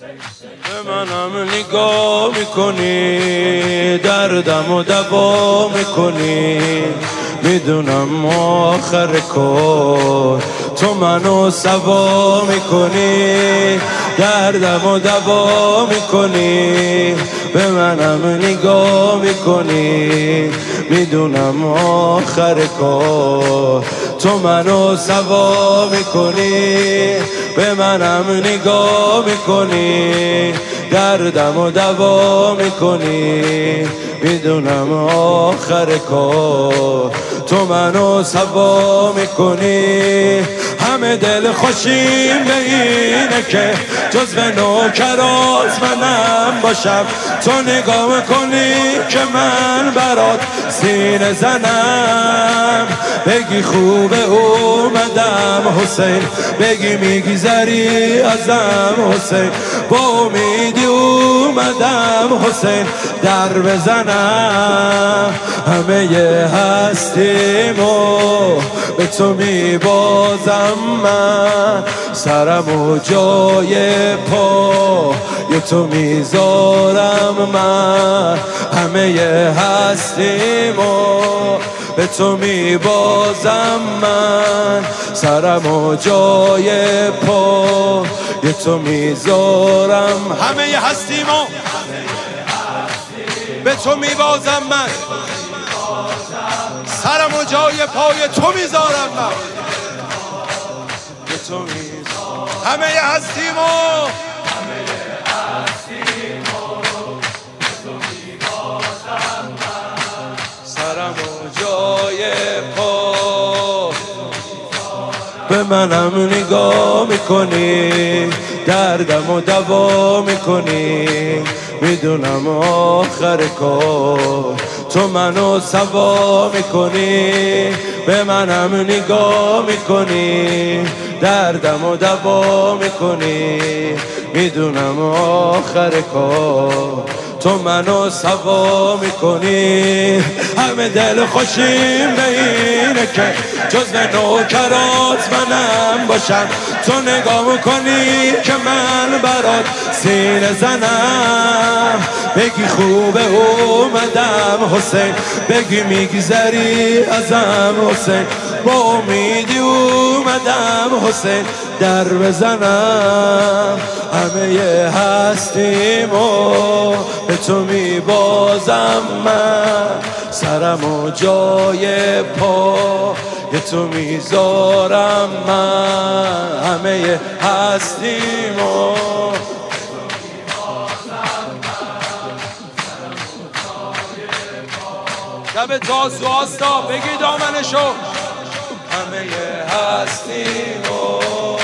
به منم نگاه میکنی، دردم و دوا میکنی، میدونم آخر کار تو منو سوا میکنی، دردم و دوا میکنی، به منم نگاه میکنی، میدونم آخر کار تو منو سوا میکنی، به منم نگاه میکنی، دردم و دوا میکنی، میدونم آخر کار تو منو سوا میکنی. همه دل خوشیم به اینه که جزو نوکرات منم باشم، تو نگاه میکنی که من برات سینه زنم، بگی خوبه اومدم حسین، بگی میگذری ازم حسین، با امیدی اومدم حسین در بزنم. همه هستیمو به تو میبازم من، سرم و جای پا یه تو میذارم من. همه هستیمو به تو میبازم من، سرم و جای پا یه تو میذارم. همه هستیمو به تو میبازم من، سرم و جای پای تو میذارم من، به تو میذارم. همه هستیمو سرم و جای پا، به منم نگاه میکنی، دردم و دوا میکنی، میدونم آخر کار تو منو سوا میکنی، به منم نگاه میکنی، دردم و دوا میکنی، میدونم آخر کار تو منو سوا میکنی. همه دل خوشیم به اینه که جزو نوکرات منم باشم، تو نگاه میکنی که من برات سینه زنم، بگی خوبه اومدم حسین، بگی میگذری ازم حسین، با امیدی اومدم حسین در بزنم. همه هستیمو به تو میبازم من، سرم و جای پا یه تو میذارم من. همه هستیمو شب تاسو هستا بگی دامنشو. همه هستیمو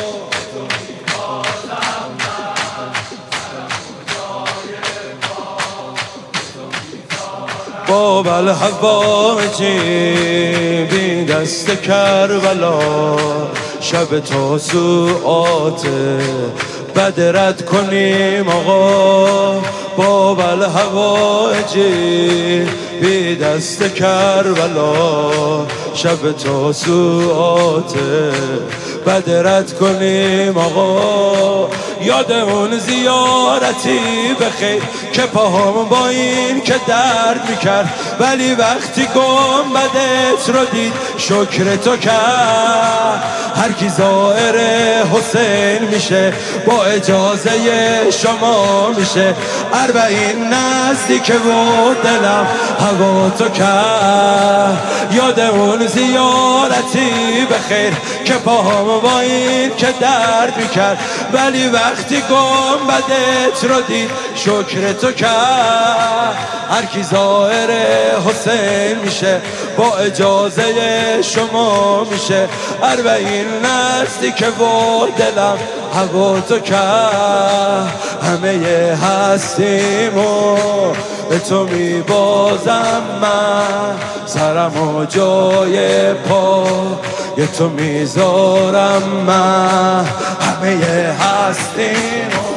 باب الحواجی بی دست کربلا، شب تاسوعات بدرد کنیم آقا. باب الحواجی بی دست کربلا، شب تاسوعات بدرد کنیم آقا. یاد اون زیارتی بخیر که پاهم با این که درد میکرد، ولی وقتی گنبدت رو دید شکر تو کرد. هر کی زائر حسین میشه با اجازه شما میشه، 40 نزدیک و دلم هوا تو کرد. یاد اون زیارتی بخیر که پاهم با این که درد میکرد، ولی وقتی گنبدت رو دید شکر تو کرد. هر کی زائر حسین میشه با اجازه شما میشه، 40 نزدیک و دلم هوا تو کرد. همه هستیمو به تو میبازم من، سرم و جای پا یه تو میذارم من. همه هستیمو